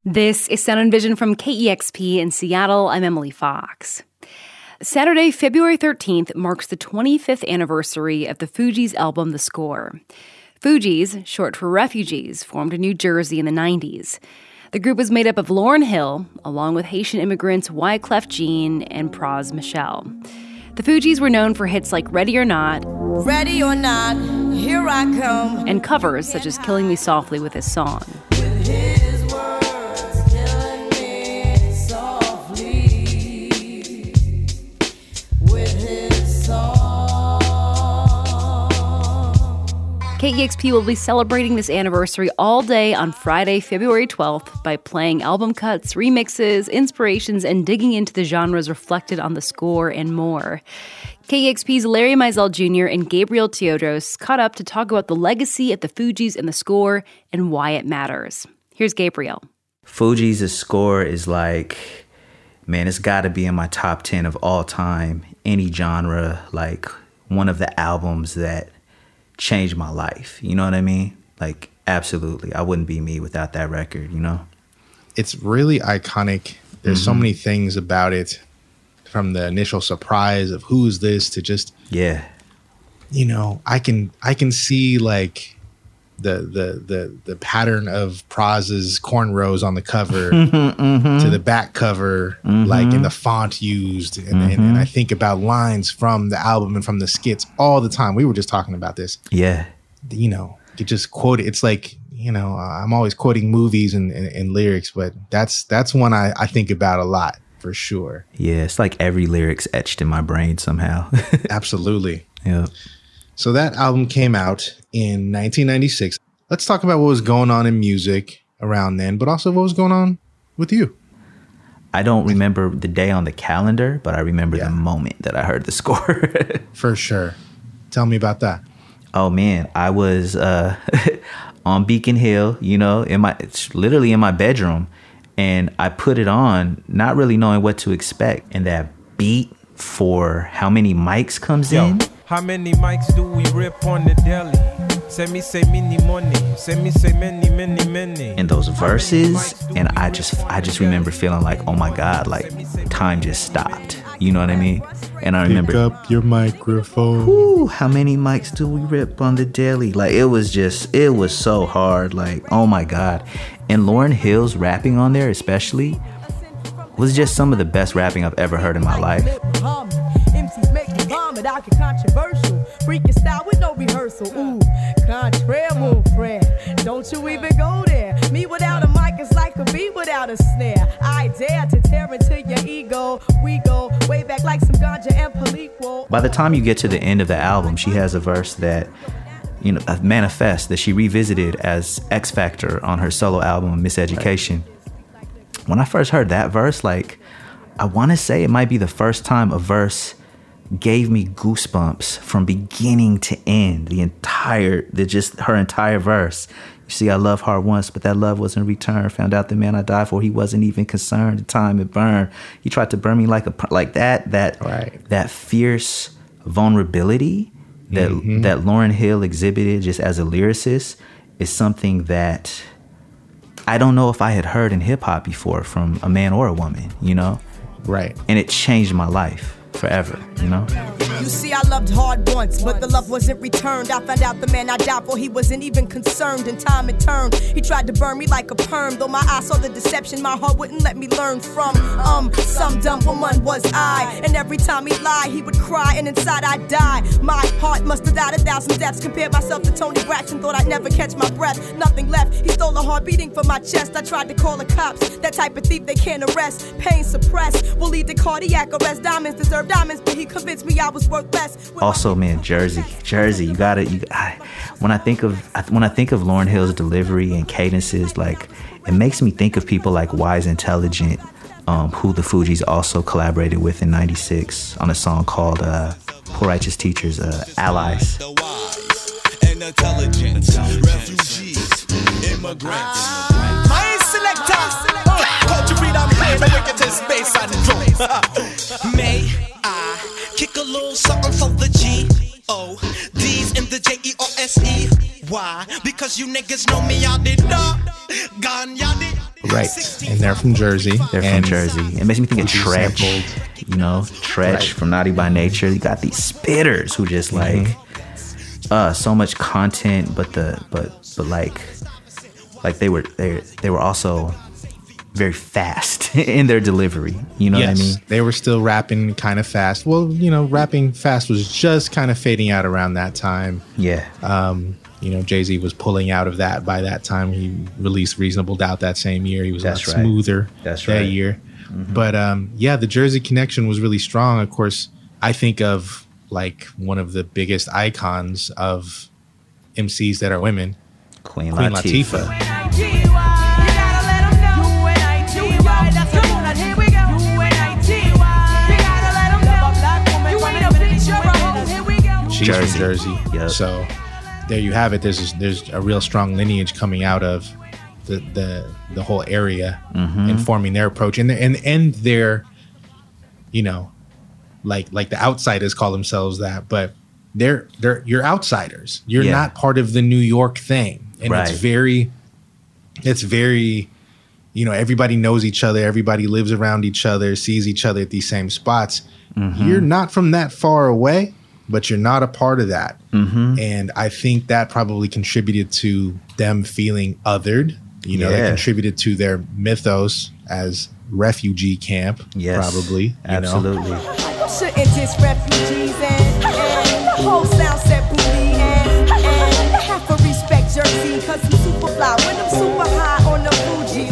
This is Sound and Vision from KEXP in Seattle. I'm Emily Fox. Saturday, February 13th marks the 25th anniversary of the Fugees' album, The Score. Fugees, short for Refugees, formed in New Jersey in the 90s. The group was made up of Lauryn Hill, along with Haitian immigrants Wyclef Jean and Pras Michel. The Fugees were known for hits like Ready or Not, Here I Come, and covers such as Killing Me Softly with This Song. KEXP will be celebrating this anniversary all day on Friday, February 12th by playing album cuts, remixes, inspirations, and digging into the genres reflected on the score and more. KEXP's Larry Mizell Jr. and Gabriel Teodros caught up to talk about the legacy of the Fugees and the score and why it matters. Here's Gabriel. Fugees' Score is like, man, it's got to be in my top 10 of all time, any genre, like one of the albums that changed my life. You know what I mean? Like, absolutely. I wouldn't be me without that record, you know? It's really iconic. There's so many things about it, from the initial surprise of who's this to just, yeah, you know, I can see like the pattern of Pras's cornrows on the cover to the back cover, like in the font used. And I think about lines from the album and from the skits all the time. We were just talking about this. Yeah. You know, you just quote it. It's like, you know, I'm always quoting movies and lyrics, but that's one I think about a lot for sure. Yeah. It's like every lyric's etched in my brain somehow. Absolutely. Yeah. So that album came out in 1996. Let's talk about what was going on in music around then, but also what was going on with you. I don't remember the day on the calendar, but I remember the moment that I heard the score. For sure. Tell me about that. Oh, man. I was on Beacon Hill, you know, it's literally in my bedroom. And I put it on, not really knowing what to expect. And that beat for How Many Mics comes in. How many mics do we rip on the deli? Say me say many money. Say me say many. And those verses, and I just remember feeling like, oh my God, like time just stopped. You know what I mean? And I remember, pick up your microphone. Whoo, how many mics do we rip on the daily? Like it was so hard. Like, oh my God. And Lauryn Hill's rapping on there especially was just some of the best rapping I've ever heard in my life. MCs make me vomit, I get controversial. Freaking style with no rehearsal. Ooh, contraire move, friend. Don't you even go there. Me without a mic is like a bee without a snare. I dare to tear into your ego. We go way back like some ganja and Palico. By the time you get to the end of the album, she has a verse that, you know, Manifest, that she revisited as X Factor on her solo album, Miseducation. When I first heard that verse, like, I want to say it might be the first time a verse gave me goosebumps from beginning to end. Her entire verse. You see, I love hard once, but that love wasn't returned. Found out the man I died for, he wasn't even concerned. The time it burned. He tried to burn me like that fierce vulnerability that Lauryn Hill exhibited just as a lyricist is something that I don't know if I had heard in hip hop before from a man or a woman, you know? Right. And it changed my life forever, you know? You see, I loved hard once, but the love wasn't returned. I found out the man I died for, he wasn't even concerned. In time it turned, he tried to burn me like a perm. Though my eyes saw the deception, my heart wouldn't let me learn from some dumb woman was I. And every time he lied, he would cry, and inside I died. My heart must have died 1,000 deaths. Compared myself to Tony Braxton, thought I'd never catch my breath. Nothing left, he stole a heart beating from my chest. I tried to call the cops, that type of thief they can't arrest. Pain suppressed will lead to cardiac arrest. Diamonds deserve diamonds, but he convinced me I was worth less. Also, man, Jersey, you got it. When I think of Lauryn Hill's delivery and cadences, like it makes me think of people like Wise Intelligent, who the Fugees also collaborated with in '96 on a song called "Poor Righteous Teachers," "Allies." The wise and intelligent refugees, immigrants. My selector, culture freedom, play the wickedest bass and drum. May I kick a little something for the G-O-D's and the J-E-O-S-E? Why? Because you niggas know me, y'all did not. Gone, y'all did. Right. And they're from Jersey. They're from Jersey. It makes me think of Tretch. You know, Tretch from Naughty by Nature. You got these spitters who just like so much content, but like they were also very fast in their delivery. You know what I mean? They were still rapping kind of fast. Well, you know, rapping fast was just kind of fading out around that time. Yeah. You know, Jay-Z was pulling out of that by that time. He released Reasonable Doubt that same year. He was a lot smoother that year. Mm-hmm. But yeah, the Jersey connection was really strong. Of course, I think of like one of the biggest icons of MCs that are women, Queen Latifah. She's from Jersey. Yep. So there you have it. There's a real strong lineage coming out of the whole area and forming their approach and their, you know, like the outsiders call themselves that, but you're outsiders. You're not part of the New York thing. And it's very, you know, everybody knows each other. Everybody lives around each other, sees each other at these same spots. You're not from that far away, but you're not a part of that. And I think that probably contributed to them feeling othered. You know, that contributed to their mythos as refugee camp, probably. Absolutely. Shouldn't diss refugees and the whole sound set booty and have to respect Jersey because I'm super fly when I'm super high on the Fuji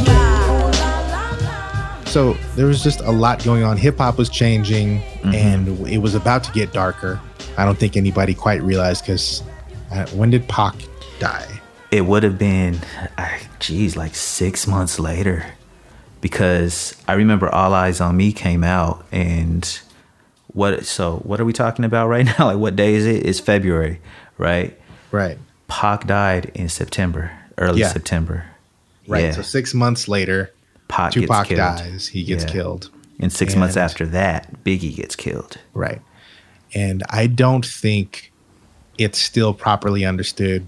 line. So there was just a lot going on. Hip hop was changing and it was about to get darker. I don't think anybody quite realized because when did Pac die? It would have been, like 6 months later, because I remember All Eyes on Me came out, and what are we talking about right now? Like, what day is it? It's February, right? Right. Pac died in September, early September. Right. Yeah. So 6 months later, Tupac dies. He gets killed. And 6 months after that, Biggie gets killed. Right. And I don't think it's still properly understood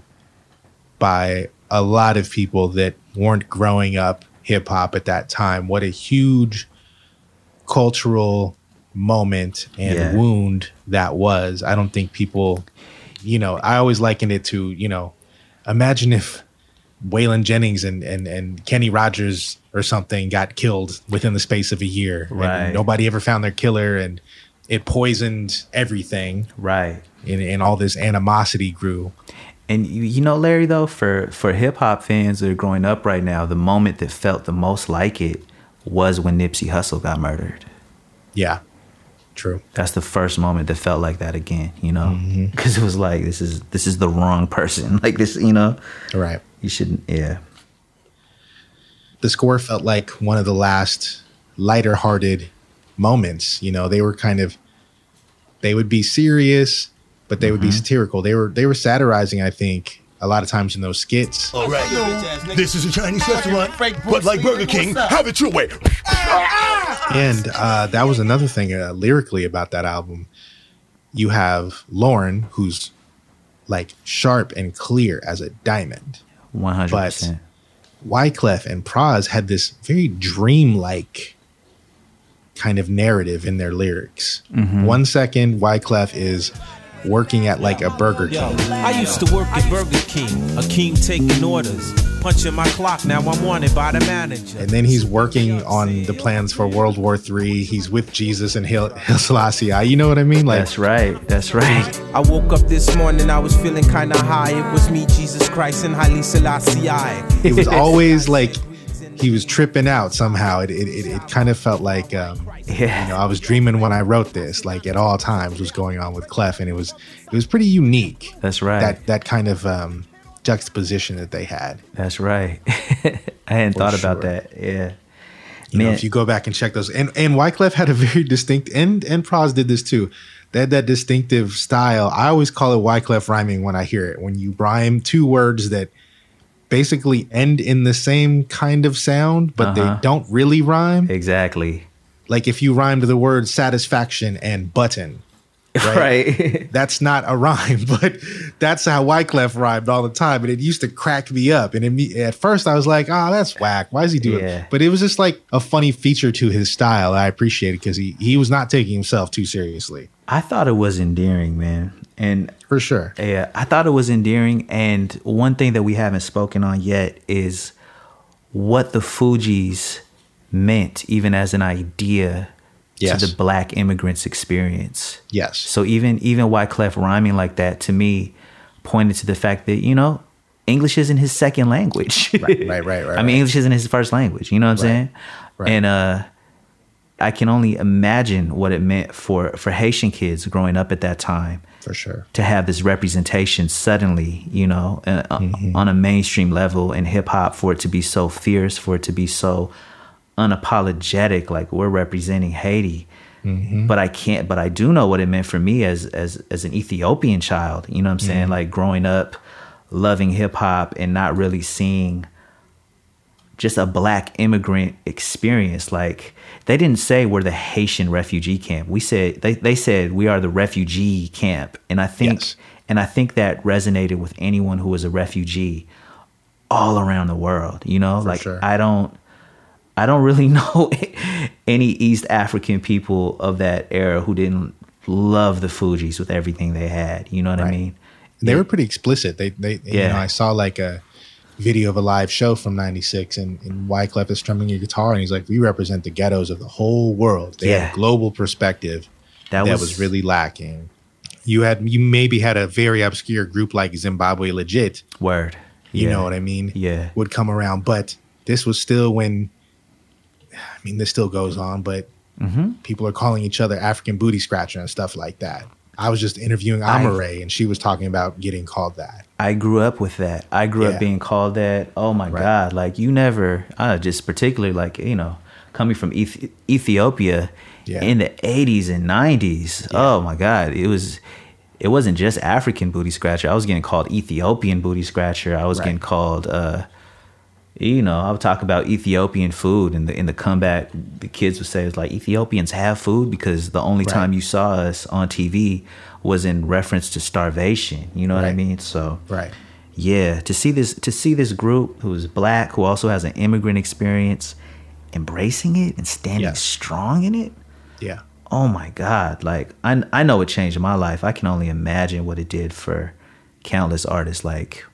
by a lot of people that weren't growing up hip hop at that time what a huge cultural moment and wound that was. I don't think people, you know, I always liken it to, you know, imagine if Waylon Jennings and Kenny Rogers or something got killed within the space of a year. Right. And nobody ever found their killer and it poisoned everything. Right. And all this animosity grew. And you know, Larry, though, for hip hop fans that are growing up right now, the moment that felt the most like it was when Nipsey Hussle got murdered. Yeah, true. That's the first moment that felt like that again, you know, because it was like, this is the wrong person. Like this, you know, right. You shouldn't. Yeah. The score felt like one of the last lighter hearted moments. You know, they were they would be serious, but they would be satirical. They were satirizing, I think, a lot of times in those skits. All right, this is a Chinese restaurant, but like Burger King, have it your way. And that was another thing lyrically about that album. You have Lauryn, who's like sharp and clear as a diamond. 100%. But Wyclef and Pras had this very dreamlike kind of narrative in their lyrics. 1 second, Wyclef is working at like a Burger King. I used to work at Burger King, a king taking orders, punching my clock. Now I'm wanted by the manager. And then he's working on the plans for World War III. He's with Jesus and Haile Selassie. You know what I mean? Like, that's right. That's right. I woke up this morning, I was feeling kind of high. It was me, Jesus Christ, and Haile Selassie. It was always like he was tripping out somehow. It kind of felt like, you know, I was dreaming when I wrote this, like at all times was going on with Clef. And it was pretty unique. That's right. That kind of juxtaposition that they had. That's right. I hadn't thought about that. Yeah. You know, if you go back and check those, and Wyclef had a very distinct, and Pras did this too. They had that distinctive style. I always call it Wyclef rhyming when I hear it. When you rhyme two words that basically end in the same kind of sound, but they don't really rhyme. Exactly. Like if you rhymed the word satisfaction and button, Right. That's not a rhyme, but that's how Wyclef rhymed all the time. And it used to crack me up. And at first I was like, oh, that's whack. Why is he doing it? But it was just like a funny feature to his style. I appreciate it because he was not taking himself too seriously. I thought it was endearing, man. And for sure. Yeah, I thought it was endearing. And one thing that we haven't spoken on yet is what the Fugees meant, even as an idea to the Black immigrants' experience. Yes. So even Wyclef rhyming like that, to me, pointed to the fact that, English isn't his second language. Right. I mean, English isn't his first language. You know what I'm saying? Right. And I can only imagine what it meant for Haitian kids growing up at that time. For sure. To have this representation suddenly, on a mainstream level in hip hop, for it to be so fierce, for it to be so unapologetic, like we're representing Haiti. But I do know what it meant for me as an Ethiopian child. You know what I'm saying? Like growing up, loving hip hop and not really seeing just a Black immigrant experience. Like they didn't say we're the Haitian refugee camp. We said they said we are the refugee camp. And I think that resonated with anyone who was a refugee all around the world. Sure. I don't really know any East African people of that era who didn't love the Fugees with everything they had. You know what I mean? They were pretty explicit. I saw like a video of a live show from '96, and Wyclef is strumming a guitar, and he's like, "We represent the ghettos of the whole world." They had a global perspective that was really lacking. You maybe had a very obscure group like Zimbabwe Legit. Word. You know what I mean? Yeah. Would come around, but this was still when. I mean, this still goes on, but people are calling each other African booty scratcher and stuff like that. I was just interviewing Amare, and she was talking about getting called that. I grew up with that. I grew up being called that. Oh my God. Like you never, just particularly like, coming from Ethiopia in the 80s and 90s. Yeah. Oh my God. It wasn't just African booty scratcher. I was getting called Ethiopian booty scratcher. I was getting called, I would talk about Ethiopian food, and in the comeback, the kids would say it's like Ethiopians have food because the only time you saw us on TV was in reference to starvation. You know what I mean? So to see this group who is Black, who also has an immigrant experience, embracing it and standing strong in it. Yeah. Oh my God! Like I know it changed my life. I can only imagine what it did for countless artists. Like.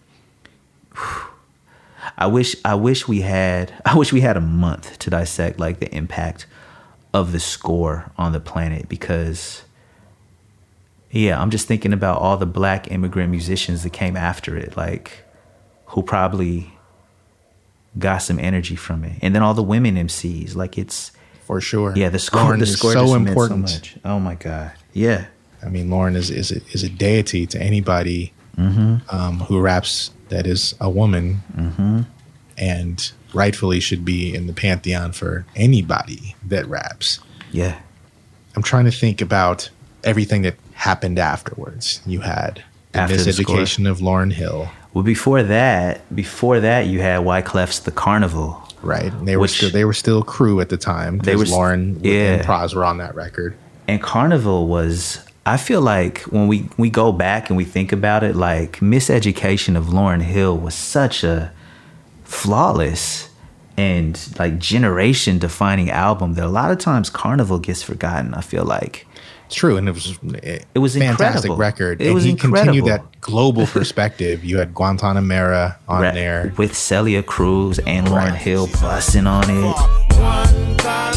I wish we had a month to dissect like the impact of the score on the planet, because I'm just thinking about all the Black immigrant musicians that came after it, like who probably got some energy from it, and then all the women MCs, like it's for sure. Yeah, the score is so important. Meant so much. Oh my God. Yeah. I mean, Lauryn is a deity to anybody who raps that is a woman, and rightfully should be in the pantheon for anybody that raps. Yeah. I'm trying to think about everything that happened afterwards. You had the Miseducation of Lauryn Hill. Well, before that, you had Wyclef's The Carnival. Right. And they were still crew at the time. Lauryn and Pras were on that record. And Carnival was, I feel like when we go back and we think about it, like Miseducation of Lauryn Hill was such a flawless and like generation defining album that a lot of times Carnival gets forgotten, I feel like. It's true, and it was a fantastic record. It was incredible. Continued that global perspective. You had Guantanamera on there with Celia Cruz and Lauryn Hill busting on it.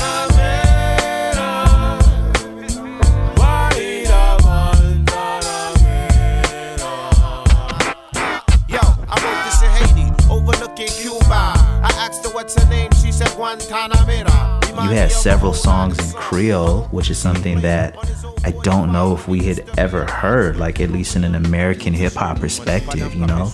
You had several songs in Creole, which is something that I don't know if we had ever heard, like at least in an American hip hop perspective, you know?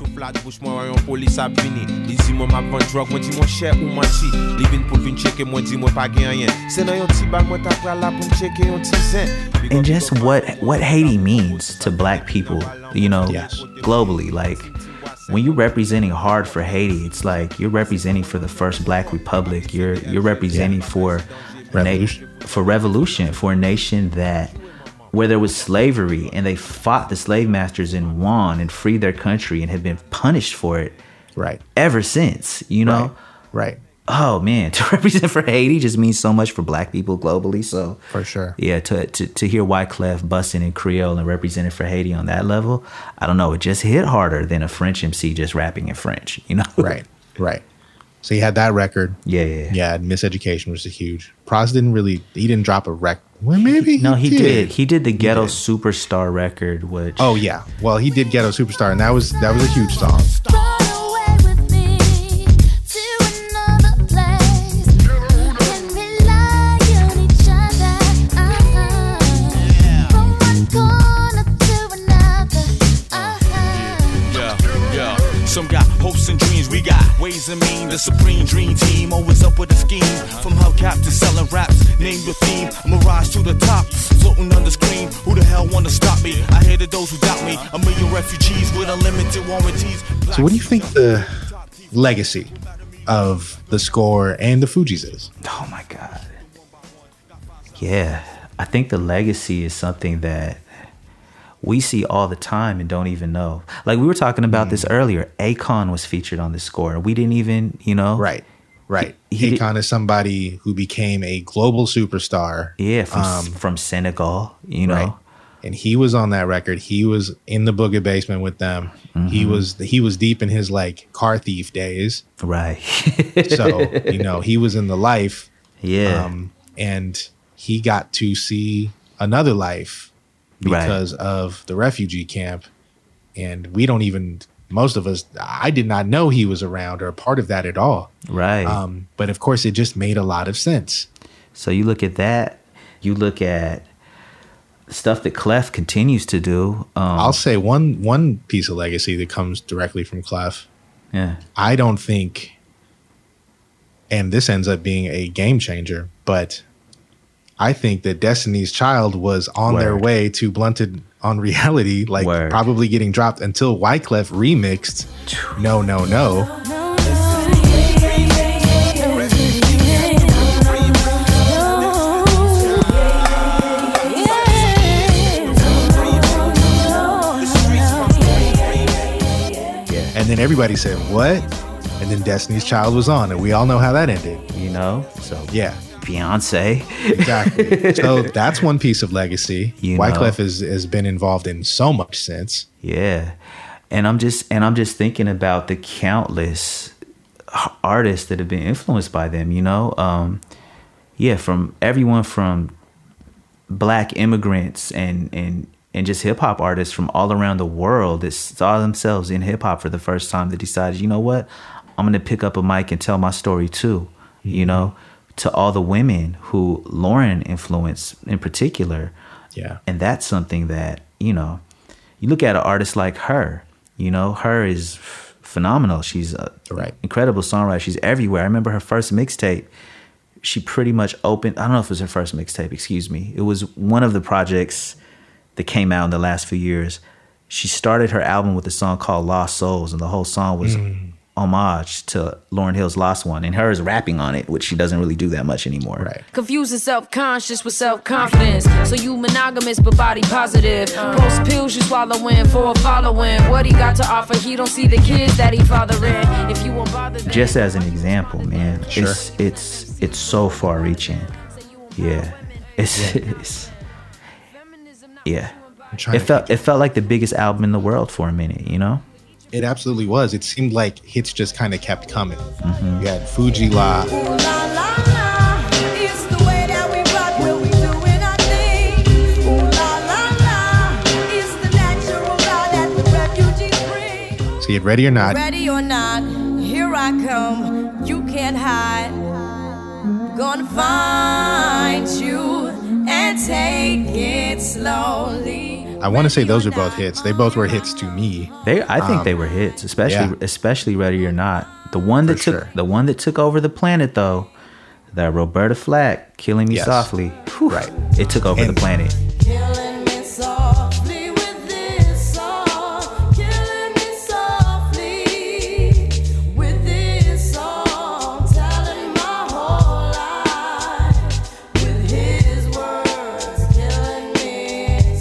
And just what Haiti means to Black people, you know, globally, like. When you're representing hard for Haiti, it's like you're representing for the first Black Republic. You're representing for revolution, for a nation that where there was slavery, and they fought the slave masters and won and freed their country and have been punished for it Right. ever since, you know? Right. Oh man, to represent for Haiti just means so much for black people globally. So For sure. yeah, to hear Wyclef busting in Creole and representing for Haiti on that level, I don't know, it just hit harder than a French MC just rapping in French, you know? Right. So he had that record. Yeah. Yeah, Miseducation was a huge. Pras he didn't drop a record. Well, maybe No, he did. He did the Ghetto did. Superstar record, which Oh yeah. Well, he did Ghetto Superstar, and that was a huge song. Run away with me to another place. We can rely on each other. From one corner to another. Yeah. Some got hopes and dreams, we got ways and mean. The supreme dream team, always up with a scheme. From hubcap to selling raps, name your theme. I'm a rise to the top, floating on the screen. Who the hell wanna stop me? I hated those who doubt me. A million refugees with unlimited warranties. So what do you think the legacy of the score and the Fugees is? oh my God. Yeah, I think the legacy is something that we see all the time and don't even know. Like we were talking about this earlier. Akon was featured on the score, and we didn't even, you know. Right. He did- Akon is somebody who became a global superstar. Yeah, from Senegal, you know. Right. And he was on that record. He was in the Boogie Basement with them. He was deep in his like car thief days. Right. So, you know, he was in the life. Yeah. And he got to see another life because of the refugee camp. And we don't even, most of us, I did not know he was around or a part of that at all. Right. But of course, it just made a lot of sense. So you look at that. You look at stuff that Clef continues to do. I'll say one piece of legacy that comes directly from Clef. Yeah. I don't think, and this ends up being a game changer, but I think that Destiny's Child was on their Word. way to Blunted on Reality, like Word. probably getting dropped until Wyclef remixed No. And then everybody said, what? And then Destiny's Child was on, and we all know how that ended. You know. So Yeah. Beyonce. Exactly. So that's one piece of legacy. You Wyclef know. has been involved in so much since. Yeah. And I'm just thinking about the countless artists that have been influenced by them, you know? From everyone from black immigrants and just hip hop artists from all around the world that saw themselves in hip hop for the first time, that decided, you know what? I'm going to pick up a mic and tell my story too, you know? To all the women who Lauren influenced in particular. Yeah. And that's something that, you know, you look at an artist like her, you know, her is phenomenal. She's an incredible songwriter. She's everywhere. I remember her first mixtape. She pretty much opened, I don't know if it was her first mixtape, excuse me. It was one of the projects that came out in the last few years. She started her album with a song called Lost Souls, and the whole song was homage to Lauryn Hill's Lost One, and her is rapping on it, which she doesn't really do that much anymore. Right. Confusing self-conscious with self-confidence. So you monogamous but body positive. Post pills you swallowing for a following. What he got to offer, he don't see the kids that he fathering. If you won't bother, Just as an example, man, Sure. it's so far reaching. Yeah. It's yeah. I'm trying It to felt like the biggest album in the world for a minute, you know? It absolutely was. It seemed like hits just kind of kept coming. You had Fuji La. Ooh, la, la, la. It's the way that we rock when we doing our thing. Ooh, la, la, la. It's the natural law that the refugees bring. So you had Ready or Not. Ready or not, here I come. You can't hide. Gonna find you and take it slowly. I want to say those are both hits. They both were hits to me. I think they were hits, especially Ready or Not. The one that For sure. took over the planet though, that Roberta Flack, Killing Me Yes. Softly. Whew, Right. It took over the planet. Killing me softly with this song. Killing me softly with this song. Telling my whole life with his words. Killing me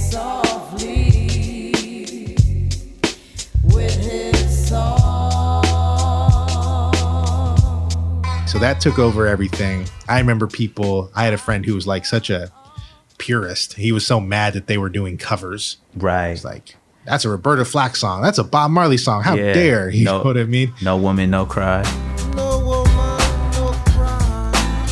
that took over everything. I remember I had a friend who was like such a purist. He was so mad that they were doing covers. Right. It's like, that's a Roberta Flack song. That's a Bob Marley song. How dare? You know what I mean? No Woman, No Cry. No woman, no cry.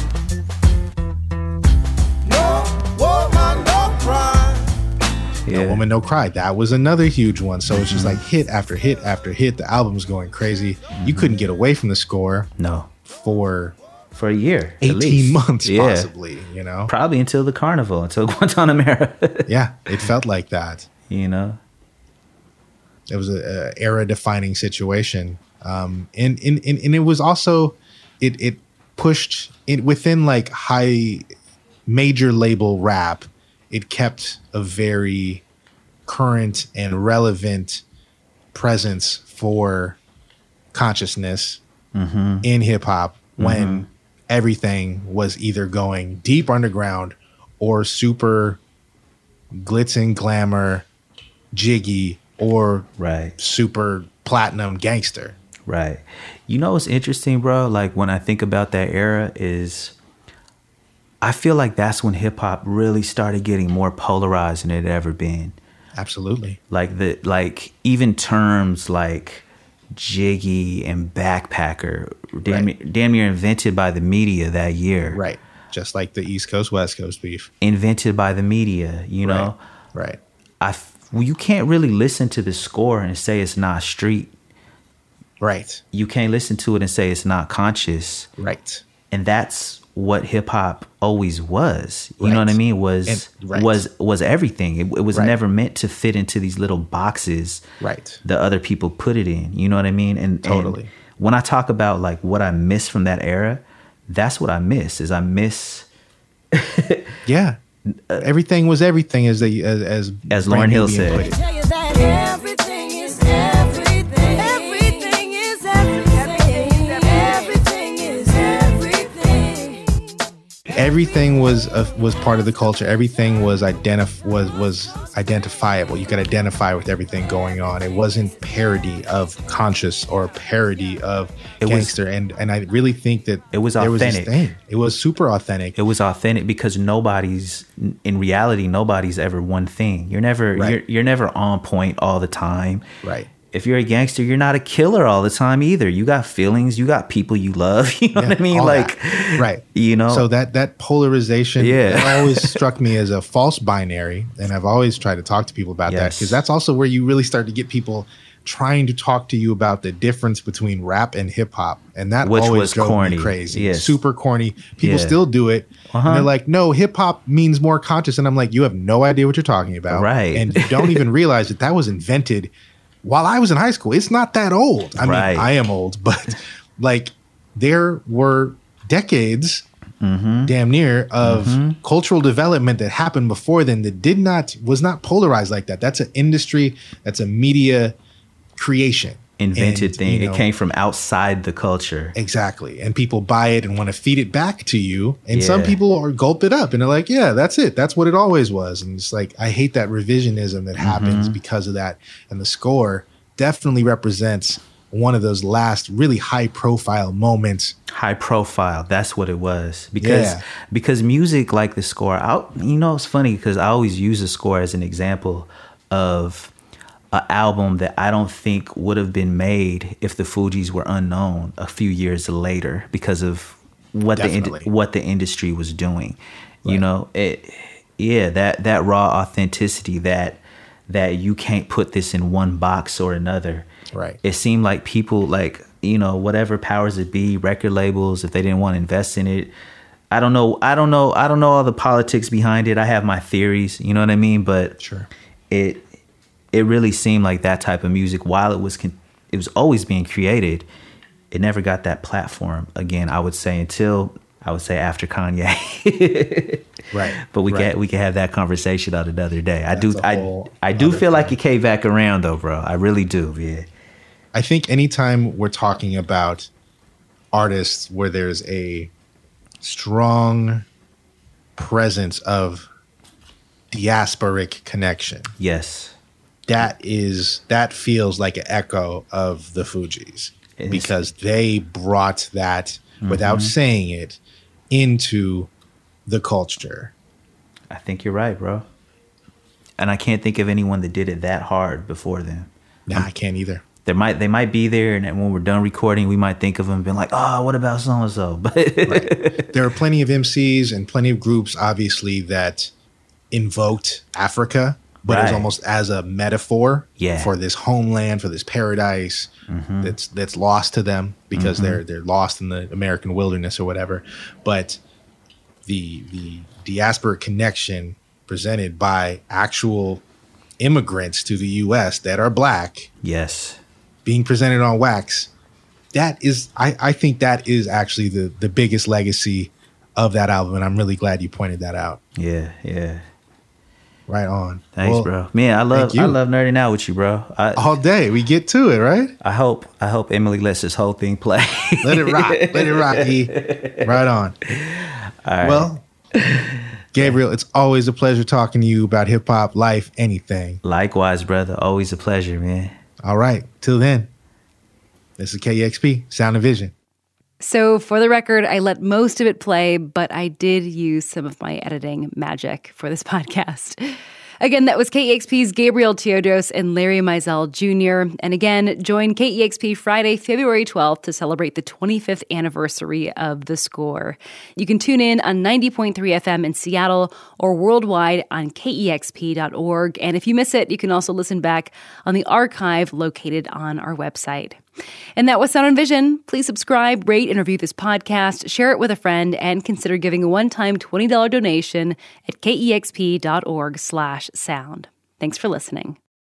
No woman, no cry. No Woman, No Cry. That was another huge one. So it's just like hit after hit after hit. The album's going crazy. You couldn't get away from the score. No. For a year. 18 months, possibly, you know? Probably until the carnival, until Guantanamera. Yeah, it felt like that. You know? It was a era-defining situation. And it was also, it pushed, within like high, major label rap, it kept a very current and relevant presence for consciousness in hip-hop when everything was either going deep underground or super glitz and glamour, jiggy, or super platinum gangster. Right. You know what's interesting, bro? Like when I think about that era is I feel like that's when hip hop really started getting more polarized than it had ever been. Absolutely. Like even terms like jiggy and backpacker damn near invented by the media that year. Right. Just like the East Coast, West Coast beef. Invented by the media, you know? Right. You can't really listen to the score and say it's not street. Right. You can't listen to it and say it's not conscious. Right. And that's what hip hop always was. You know what I mean? Was everything. It was never meant to fit into these little boxes the other people put it in. You know what I mean? And totally. And when I talk about like what I miss from that era, that's what I miss. Yeah. Everything was everything, as Lauryn Hill said. Everything is everything. Everything is everything. Everything is everything. Everything was part of the culture. Everything was identifiable. You could identify with everything going on. It wasn't parody of conscious or parody of gangster. And I really think that it was authentic. It was super authentic. It was authentic because in reality, nobody's ever one thing. You're never on point all the time. Right. If you're a gangster, you're not a killer all the time either. You got feelings. You got people you love. You know what I mean? Like, right. You know. So that polarization always struck me as a false binary, and I've always tried to talk to people about that because that's also where you really start to get people trying to talk to you about the difference between rap and hip hop, and that always drove me crazy. Super corny. People still do it. And they're like, no, hip hop means more conscious, and I'm like, you have no idea what you're talking about, right? And you don't even realize that was invented while I was in high school. It's not that old. I mean, I am old, but like there were decades, damn near, of cultural development that happened before then that was not polarized like that. That's an industry. That's a media creation. Invented thing. It came from outside the culture. Exactly. And people buy it and want to feed it back to you. And some people gulp it up and they're like, yeah, that's it. That's what it always was. And it's like, I hate that revisionism that happens because of that. And the score definitely represents one of those last really high profile moments. High profile. That's what it was. Because music like the score, it's funny because I always use the score as an example of an album that I don't think would have been made if the Fugees were unknown a few years later because of what the industry was doing. Right. You know, that raw authenticity that you can't put this in one box or another. Right. It seemed like people whatever powers it be, record labels, if they didn't want to invest in it. I don't know all the politics behind it. I have my theories, you know what I mean? But sure. It really seemed like that type of music, while it was always being created, it never got that platform again, I would say, until after Kanye. Right. But we can have that conversation on another day. I do feel like it came back around though, bro. I really do, yeah. I think anytime we're talking about artists where there's a strong presence of diasporic connection. Yes. That feels like an echo of the Fugees because they brought that without saying it into the culture. I think you're right, bro. And I can't think of anyone that did it that hard before them. Nah, I can't either. They might be there, and when we're done recording, we might think of them being like, oh, what about so-and-so? But right. There are plenty of MCs and plenty of groups, obviously, that invoked Africa, but it's almost as a metaphor for this homeland, for this paradise that's lost to them because they're lost in the American wilderness or whatever. But the diaspora connection presented by actual immigrants to the U.S. that are black, being presented on wax, that is, I think that is actually the biggest legacy of that album, and I'm really glad you pointed that out. Yeah. Right on. Thanks, bro. Man, I love nerding out with you, bro. All day. We get to it, right? I hope Emily lets this whole thing play. Let it rock. Let it rock, E. Right on. All right. Well, Gabriel, it's always a pleasure talking to you about hip hop, life, anything. Likewise, brother. Always a pleasure, man. All right. Till then, this is KEXP, Sound and Vision. So for the record, I let most of it play, but I did use some of my editing magic for this podcast. Again, that was KEXP's Gabriel Teodos and Larry Mizell Jr. And again, join KEXP Friday, February 12th to celebrate the 25th anniversary of The Score. You can tune in on 90.3 FM in Seattle or worldwide on KEXP.org. And if you miss it, you can also listen back on the archive located on our website. And that was Sound and Vision. Please subscribe, rate, and review this podcast, share it with a friend, and consider giving a one-time $20 donation at kexp.org/sound. Thanks for listening.